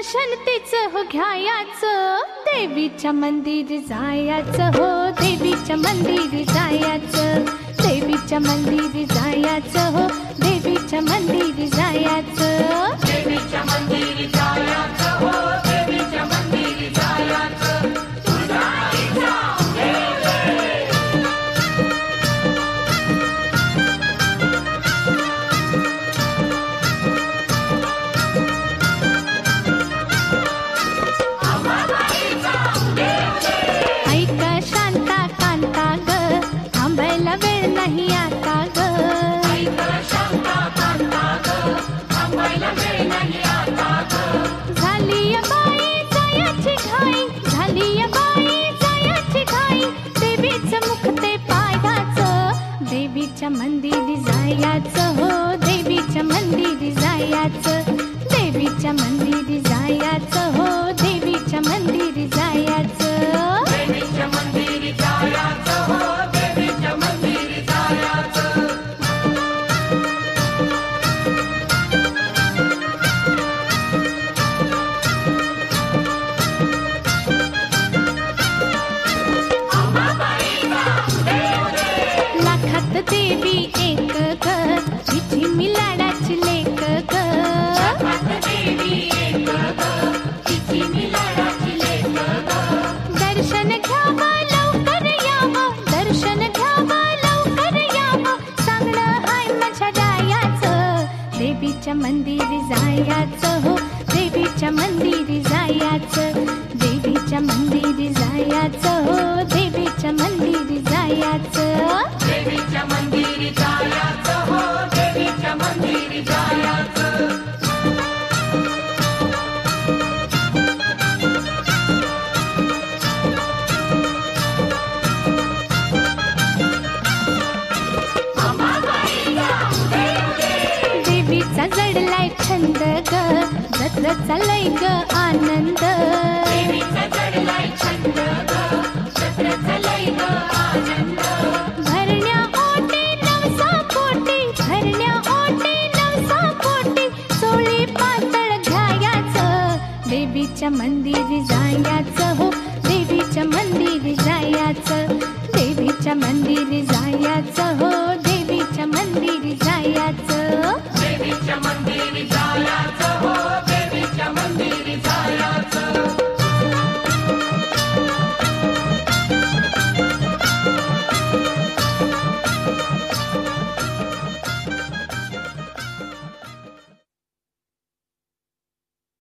दर्शन तिचं हो घ्यायाचं, देवीच्या मंदिर जायाचं हो, देवीच्या मंदिर जायाचं, देवीच्या मंदिर जायाचं हो, देवीच्या मंदिर जायाचं, देवीच्या मंदिर जायाचं हो, देवीच्या मंदिर जायाचं. तुझ्या आईचा ऐका शांता कांता ग, थांबायला वेळ नाही आता ग, शांता कांता ग, थांबायला वेळ नाही आता ग. झाली बाई जायाची घाई, झाली बाई जायाची घाई, देवीचं मुख ते पायाचं, देवीच्या मंदिर जायाचं हो, देवीच्या मंदिर जायाचं, देवीच्या मंदिर जायाचं हो, देवीच्या मंदिर जायाचं, देवीच्या मंदिर जायाचं हो, देवीच्या मंदिर जायाचं. लाखात देवी एक ग, तिची मी लाडाची लेक ग, देवी एक ग, तिची मी लाडाची लेक ग. दर्शन घ्यावं लवकर यावं, दर्शन घ्यावं लवकर यावं, सांगणं हाय माझ्या जायाचं, देवीच्या मंदिर जायाचं हो, देवीच्या मंदिर जायाचं, देवीच्या मंदिर जायाचं हो, देवीच्या मंदिर जायाचं, देवीच्या मंदिर जायाचं हो, देवीच्या मंदिर जायाचं. देवीचा जडलाय छंद ग, जत्र चालय ग आनंद, देवीचा जडलाय छंद ग, जत्र चालय ग आनंद. भरण्या ओटे नवसा पोटी, भरण्या ओटे नवसा पोटी, चोळी पातळ घ्यायाचं, देवीच्या मंदिर जायाचं हो, देवीच्या मंदिर जायाचं, देवीच्या मंदिर जायाचं हो,